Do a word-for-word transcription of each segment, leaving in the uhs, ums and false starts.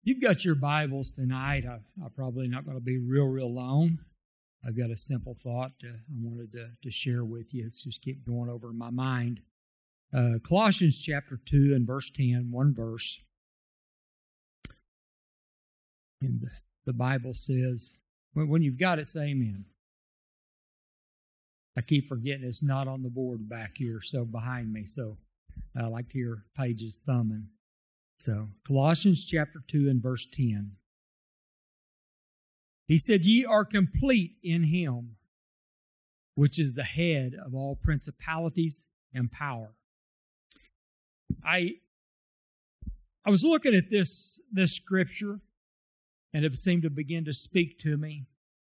You've got your Bibles tonight. I, I'm probably not going to be real, real long. I've got a simple thought uh, I wanted to, to share with you. It's just keep going over in my mind. Uh, Colossians chapter two and verse ten, one verse. And the, the Bible says, when, when you've got it, say amen. I keep forgetting it's not on the board back here, so behind me. So I like to hear pages thumbing. So, Colossians chapter two and verse ten. He said, "Ye are complete in Him, which is the head of all principalities and power." I I was looking at this, this scripture, and it seemed to begin to speak to me.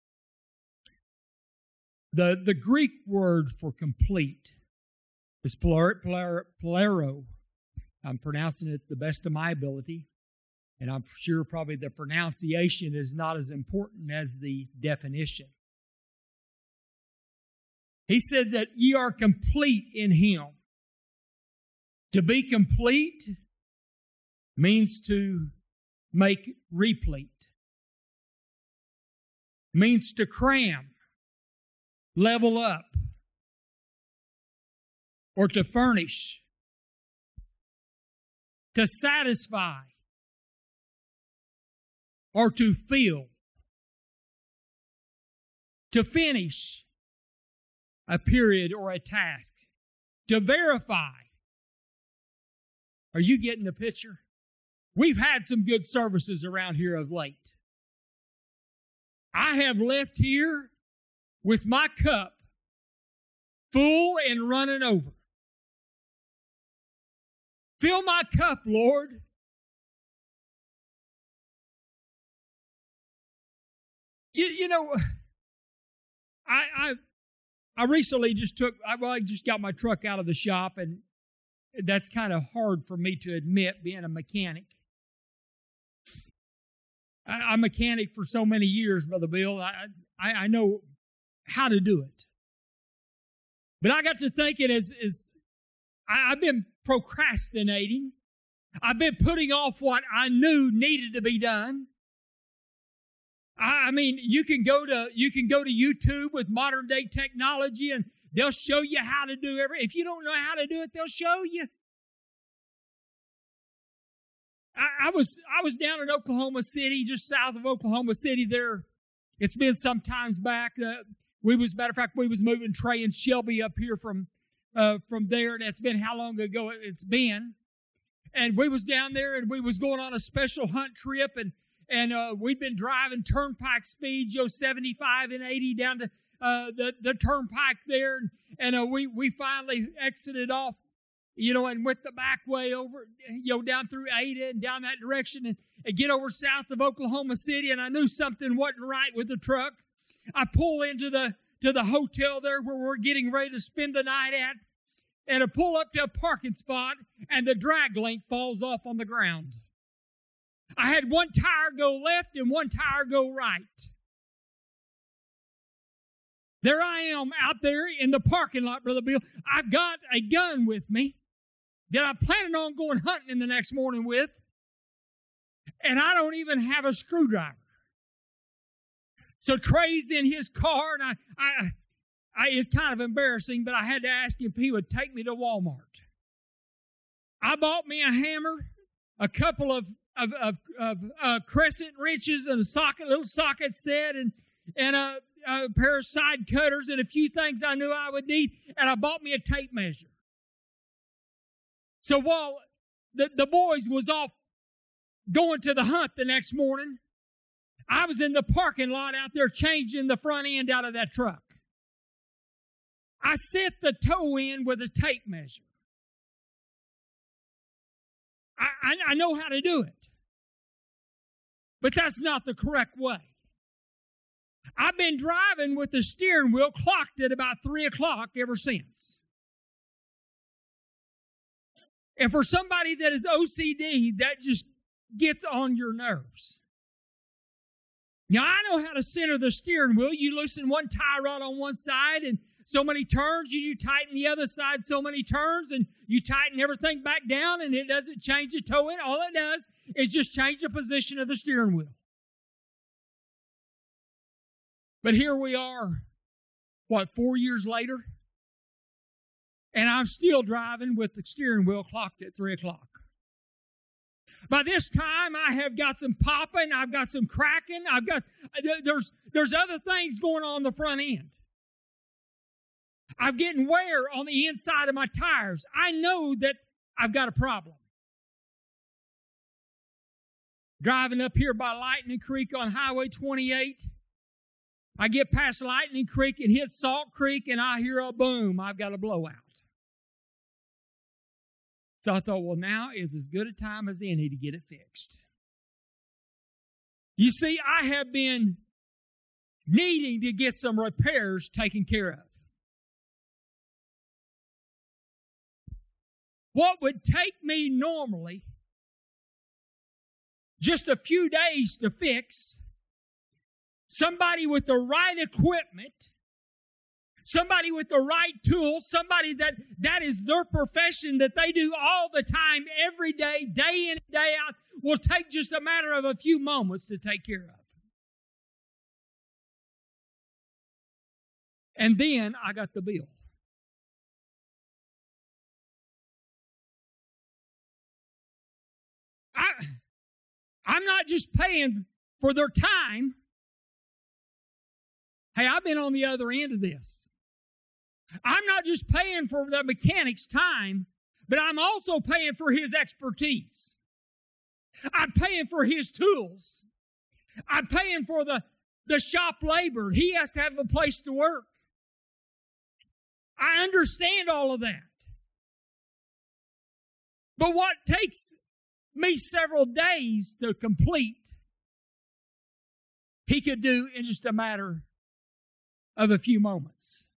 The, the Greek word for complete is plero, plero, plero. I'm pronouncing it the best of my ability, and I'm sure probably the pronunciation is not as important as the definition. He said that ye are complete in Him. To be complete means to make replete, means to cram, level up, or to furnish, to satisfy, or to fill, to finish a period or a task, to verify. Are you getting the picture? We've had some good services around here of late. I have left here with my cup full and running over. Fill my cup, Lord. You, you know, I, I I recently just took, I, well, I just got my truck out of the shop, and that's kind of hard for me to admit, being a mechanic. I, I'm a mechanic for so many years, Brother Bill. I, I, I know how to do it. But I got to thinking as, as I, I've been procrastinating. I've been putting off what I knew needed to be done. I, I mean, you can go to you can go to YouTube with modern day technology, and they'll show you how to do everything. If you don't know how to do it, they'll show you. I, I was I was down in Oklahoma City, just south of Oklahoma City. There, it's been some times back. Uh, we was, matter of fact, we was moving Trey and Shelby up here from. Uh, from there, and it's been how long ago it's been. And we was down there, and we was going on a special hunt trip, and and uh, we'd been driving turnpike speed, you know, seventy-five and eighty down to uh, the the turnpike there, and, and uh, we we finally exited off, you know, and went the back way over, you know, down through Ada and down that direction, and, and get over south of Oklahoma City, and I knew something wasn't right with the truck. I pull into the to the hotel there where we're getting ready to spend the night at, and I pull up to a parking spot, and the drag link falls off on the ground. I had one tire go left and one tire go right. There I am out there in the parking lot, Brother Bill. I've got a gun with me that I'm planning on going hunting in the next morning with, and I don't even have a screwdriver. So Trey's in his car, and I, I, I, it's kind of embarrassing, but I had to ask him if he would take me to Walmart. I bought me a hammer, a couple of of of, of uh, crescent wrenches, and a socket, little socket set, and and a, a pair of side cutters, and a few things I knew I would need. And I bought me a tape measure. So while the the boys was off going to the hunt the next morning, I was in the parking lot out there changing the front end out of that truck. I set the toe in with a tape measure. I, I, I know how to do it. But that's not the correct way. I've been driving with the steering wheel clocked at about three o'clock ever since. And for somebody that is O C D, that just gets on your nerves. Now, I know how to center the steering wheel. You loosen one tie rod on one side and so many turns, and you tighten the other side so many turns, and you tighten everything back down, and it doesn't change the toe in. All it does is just change the position of the steering wheel. But here we are, what, four years later? And I'm still driving with the steering wheel clocked at three o'clock. By this time, I have got some popping, I've got some cracking, I've got, there's, there's other things going on the front end. I'm getting wear on the inside of my tires. I know that I've got a problem. Driving up here by Lightning Creek on Highway twenty-eight, I get past Lightning Creek and hit Salt Creek, and I hear a boom. I've got a blowout. So I thought, well, now is as good a time as any to get it fixed. You see, I have been needing to get some repairs taken care of. What would take me normally just a few days to fix, somebody with the right equipment, somebody with the right tools, somebody that that is their profession that they do all the time, every day, day in and day out, will take just a matter of a few moments to take care of. And then I got the bill. I, I'm not just paying for their time. Hey, I've been on the other end of this. I'm not just paying for the mechanic's time, but I'm also paying for his expertise. I'm paying for his tools. I'm paying for the, the shop labor. He has to have a place to work. I understand all of that. But what takes me several days to complete, he could do in just a matter of a few moments.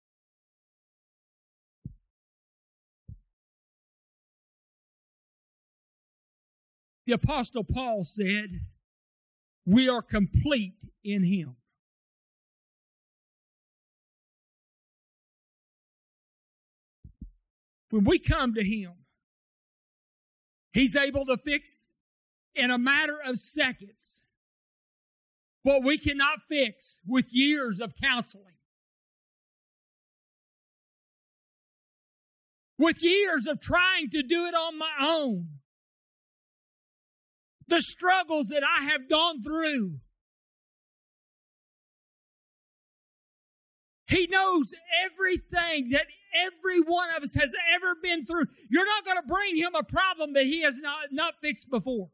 The Apostle Paul said, we are complete in Him. When we come to Him, He's able to fix in a matter of seconds what we cannot fix with years of counseling, with years of trying to do it on my own. The struggles that I have gone through. He knows everything that every one of us has ever been through. You're not going to bring Him a problem that He has not, not fixed before.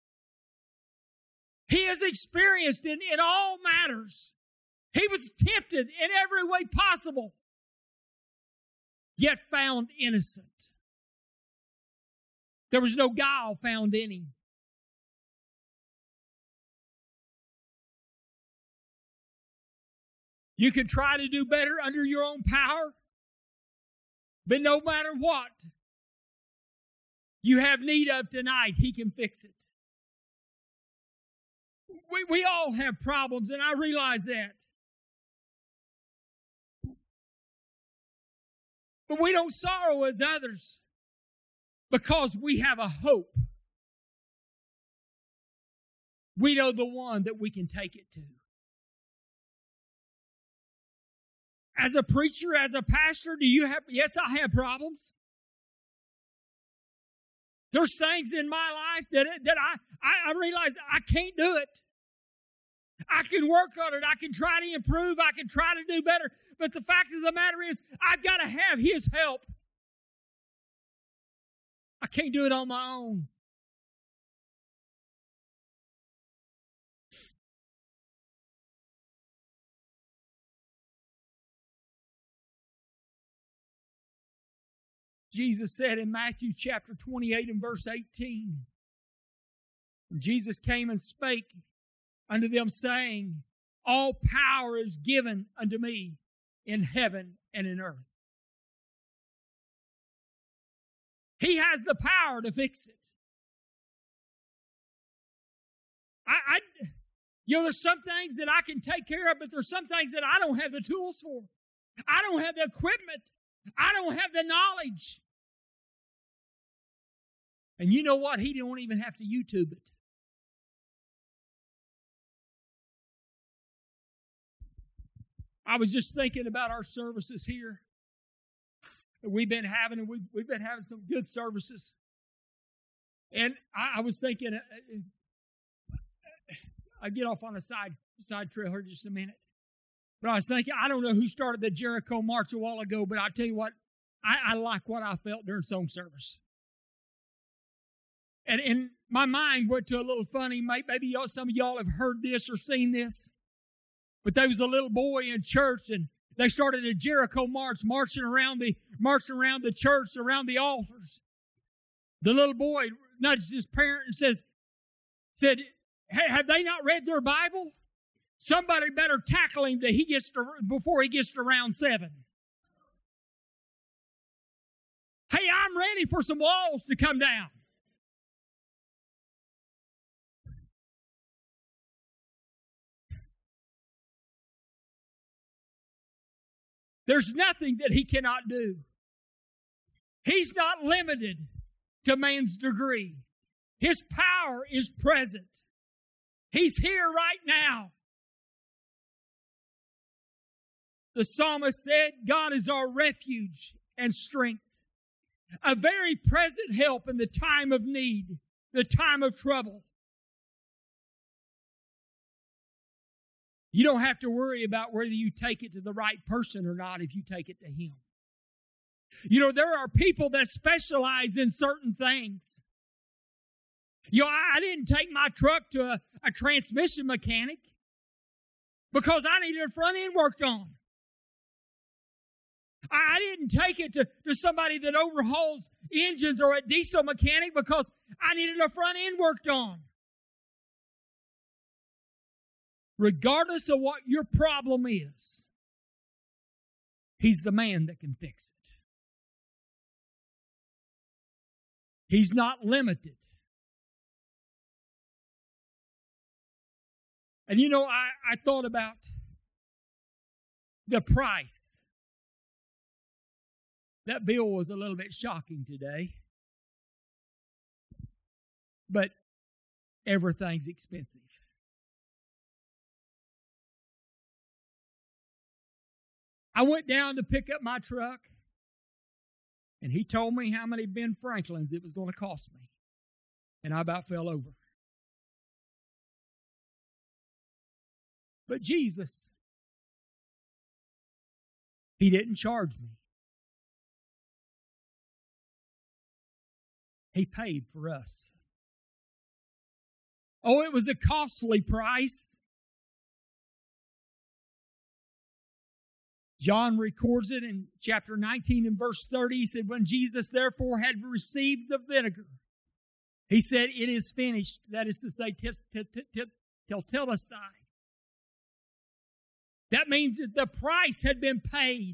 He has experienced it in all matters. He was tempted in every way possible, yet found innocent. There was no guile found in Him. You can try to do better under your own power, but no matter what you have need of tonight, He can fix it. We, we all have problems, and I realize that. But we don't sorrow as others because we have a hope. We know the one that we can take it to. As a preacher, as a pastor, do you have, yes, I have problems. There's things in my life that, that I, I, I realize I can't do it. I can work on it. I can try to improve. I can try to do better. But the fact of the matter is, I've got to have His help. I can't do it on my own. Jesus said in Matthew chapter twenty-eight and verse eighteen, Jesus came and spake unto them, saying, all power is given unto me in heaven and in earth. He has the power to fix it. I, I, you know, there's some things that I can take care of, but there's some things that I don't have the tools for. I don't have the equipment. I don't have the knowledge. And you know what? He don't even have to YouTube it. I was just thinking about our services here that we've been having, and we've, we've been having some good services. And I, I was thinking, uh, I get off on a side side trail here just a minute. But I was thinking, I don't know who started the Jericho March a while ago, but I'll tell you what, I, I like what I felt during song service. And, and my mind went to a little funny, maybe y'all, some of y'all have heard this or seen this, but there was a little boy in church, and they started a Jericho March, marching around the marching around the church, around the altars. The little boy nudged his parent and says, said, hey, have they not read their Bible? Somebody better tackle him that he gets to, before he gets to round seven. Hey, I'm ready for some walls to come down. There's nothing that he cannot do. He's not limited to man's degree. His power is present. He's here right now. The psalmist said, God is our refuge and strength, a very present help in the time of need, the time of trouble. You don't have to worry about whether you take it to the right person or not if you take it to Him. You know, there are people that specialize in certain things. You know, I didn't take my truck to a, a transmission mechanic because I needed a front end worked on. I didn't take it to, to somebody that overhauls engines or a diesel mechanic because I needed a front end worked on. Regardless of what your problem is, He's the man that can fix it. He's not limited. And you know, I, I thought about the price. That bill was a little bit shocking today. But everything's expensive. I went down to pick up my truck, and he told me how many Ben Franklins it was going to cost me. And I about fell over. But Jesus, He didn't charge me. He paid for us. Oh, it was a costly price. John records it in chapter nineteen and verse thirty. He said, when Jesus therefore had received the vinegar, He said, it is finished. That is to say, tetelestai. That means that the price had been paid.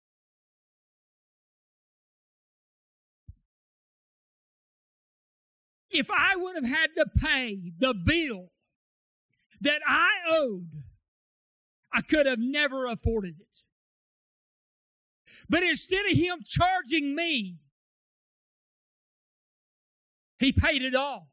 If I would have had to pay the bill that I owed, I could have never afforded it. But instead of Him charging me, He paid it all.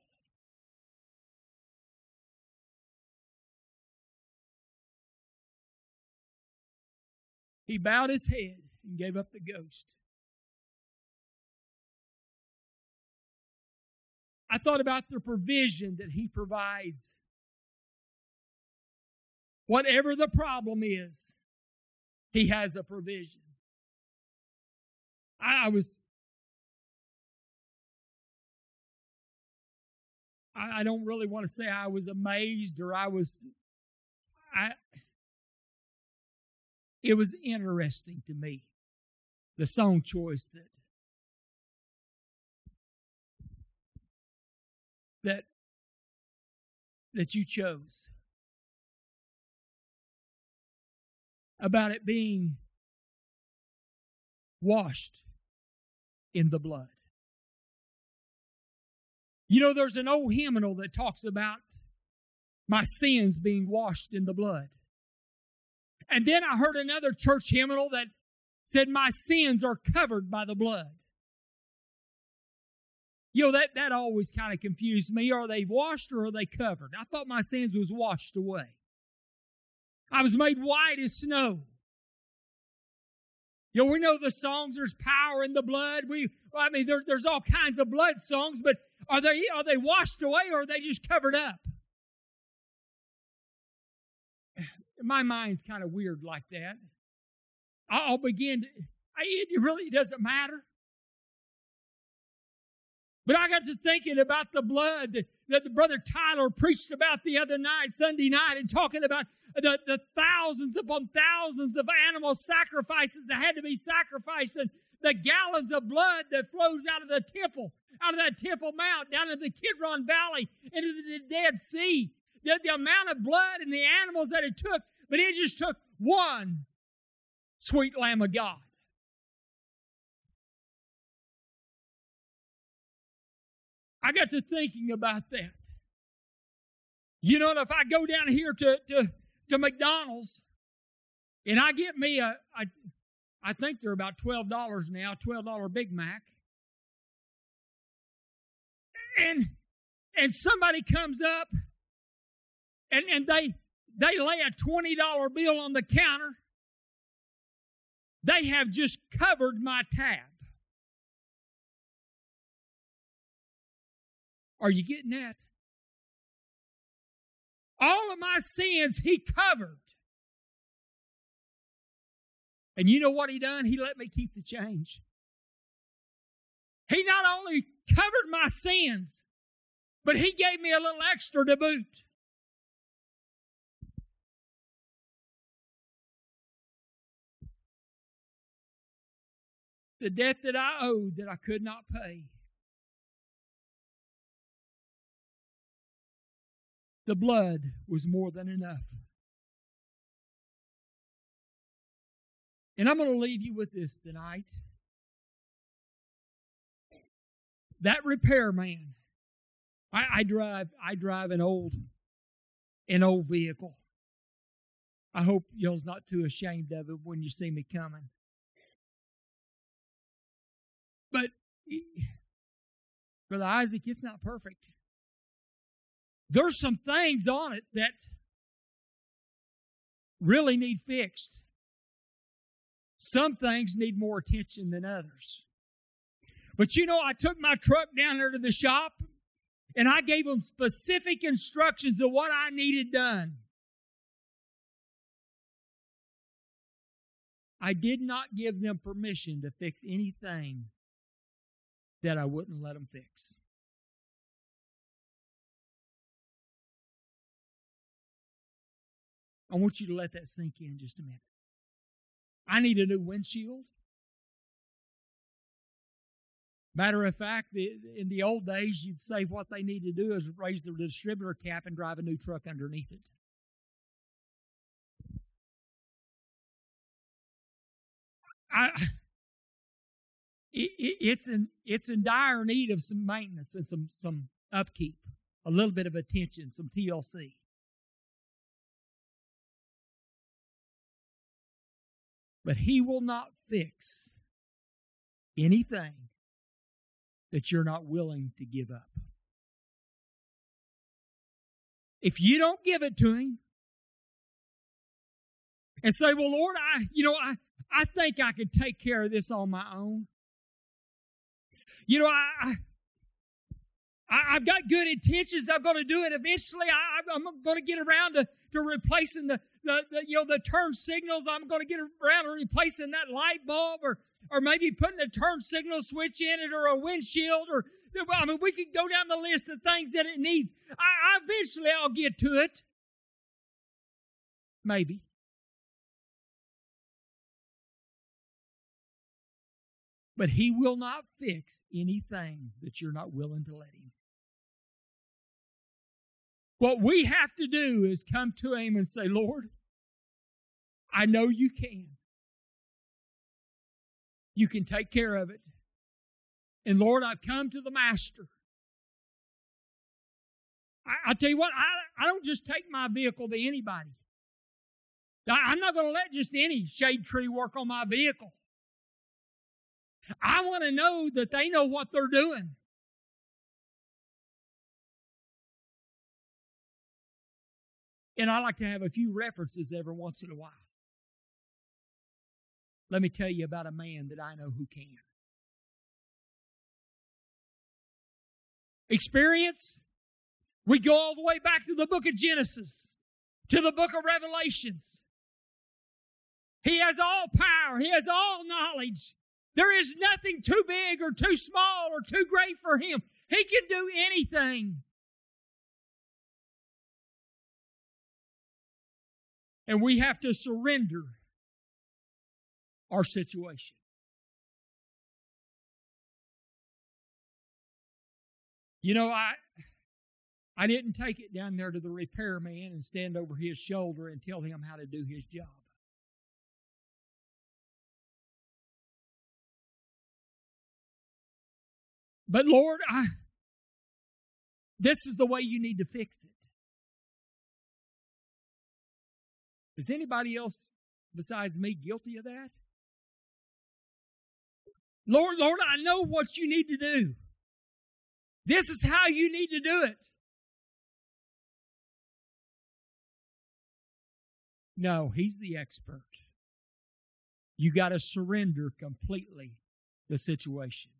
He bowed His head and gave up the ghost. I thought about the provision that He provides. Whatever the problem is, He has a provision. I, I was, I, I don't really want to say I was amazed or I was, I, it was interesting to me, the song choice that that that you chose about it being washed in the blood. You know, there's an old hymnal that talks about my sins being washed in the blood. And then I heard another church hymnal that said, my sins are covered by the blood. You know, that, that always kind of confused me. Are they washed or are they covered? I thought my sins was washed away. I was made white as snow. You know, we know the songs, there's power in the blood. We, I mean, there, there's all kinds of blood songs, but are they, are they washed away or are they just covered up? My mind's kind of weird like that. I'll begin to, it really doesn't matter. But I got to thinking about the blood that, that the Brother Tyler preached about the other night, Sunday night, and talking about the, the thousands upon thousands of animal sacrifices that had to be sacrificed, and the gallons of blood that flows out of the temple, out of that Temple Mount, down into the Kidron Valley, into the Dead Sea. The, the amount of blood and the animals that it took, but it just took one sweet Lamb of God. I got to thinking about that. You know, if I go down here to, to, to McDonald's and I get me a, a, I think they're about twelve dollars now, twelve dollars Big Mac. And, and somebody comes up and, and they, they lay a twenty dollar bill on the counter. They have just covered my tab. Are you getting that? All of my sins He covered. And you know what He done? He let me keep the change. He not only covered my sins, but He gave me a little extra to boot. The debt that I owed that I could not pay. The blood was more than enough. And I'm going to leave you with this tonight. That repairman, I, I drive, I drive an old, an old vehicle. I hope y'all's not too ashamed of it when you see me coming. But, Brother Isaac, it's not perfect. There's some things on it that really need fixed. Some things need more attention than others. But you know, I took my truck down there to the shop and I gave them specific instructions of what I needed done. I did not give them permission to fix anything that I wouldn't let them fix. I want you to let that sink in just a minute. I need a new windshield. Matter of fact, in the old days, you'd say what they need to do is raise the distributor cap and drive a new truck underneath it. I, it, it's in it's in dire need of some maintenance and some some upkeep, a little bit of attention, some T L C. But He will not fix anything that you're not willing to give up. If you don't give it to Him and say, well, Lord, I, you know, I, I think I could take care of this on my own. You know, I, I, I've got good intentions. I'm going to do it eventually. I, I'm going to get around to, to replacing the, the, the, you know, the turn signals. I'm going to get around to replacing that light bulb, or, or maybe putting a turn signal switch in it, or a windshield, or, I mean, we could go down the list of things that it needs. I, I eventually I'll get to it. Maybe. But He will not fix anything that you're not willing to let Him. What we have to do is come to Him and say, Lord, I know You can. You can take care of it. And Lord, I've come to the Master. I, I tell you what, I, I don't just take my vehicle to anybody. I, I'm not going to let just any shade tree work on my vehicle. I want to know that they know what they're doing. And I like to have a few references every once in a while. Let me tell you about a man that I know who can. Experience? We go all the way back to the book of Genesis, to the book of Revelations. He has all power. He has all knowledge. There is nothing too big or too small or too great for him. He can do anything. And we have to surrender our situation. You know, I I didn't take it down there to the repairman and stand over his shoulder and tell him how to do his job. But Lord, I this is the way you need to fix it. Is anybody else besides me guilty of that? Lord, Lord, I know what you need to do. This is how you need to do it. No, he's the expert. You got to surrender completely the situation.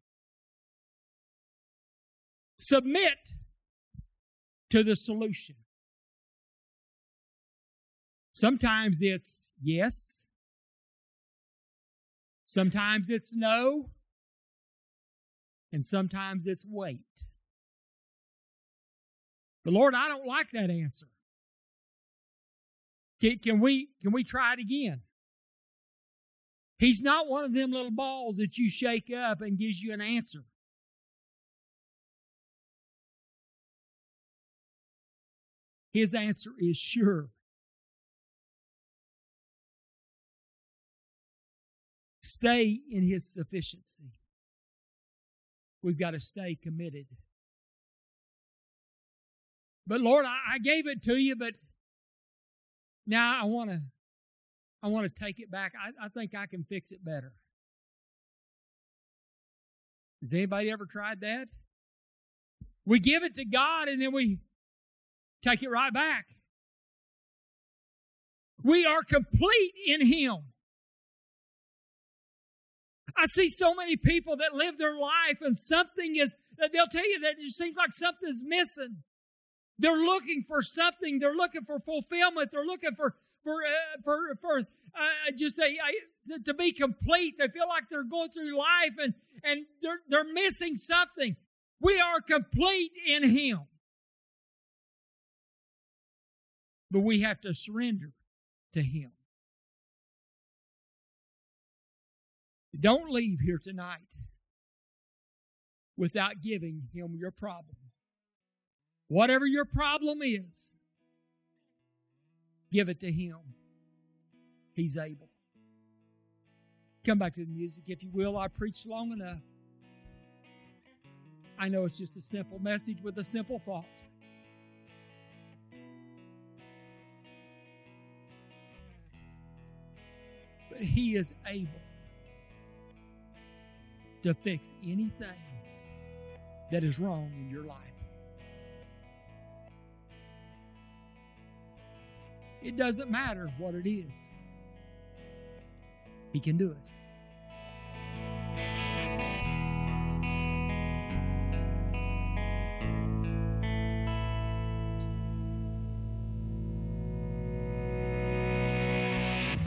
Submit to the solution. Sometimes it's yes. Sometimes it's no. And sometimes it's wait. But Lord, I don't like that answer. Can, can we, can we try it again? He's not one of them little balls that you shake up and gives you an answer. His answer is sure. Stay in His sufficiency. We've got to stay committed. But Lord, I, I gave it to you, but now I want to I want to take it back. I, I think I can fix it better. Has anybody ever tried that? We give it to God and then we take it right back. We are complete in Him. I see so many people that live their life and something is, they'll tell you that it just seems like something's missing. They're looking for something. They're looking for fulfillment. They're looking for for uh, for for uh, just a, a to be complete. They feel like they're going through life and and they're they're missing something. We are complete in Him, but we have to surrender to Him. Don't leave here tonight without giving Him your problem. Whatever your problem is, give it to Him. He's able. Come back to the music, if you will. I preached long enough. I know it's just a simple message with a simple thought. But He is able to fix anything that is wrong in your life. It doesn't matter what it is. He can do it.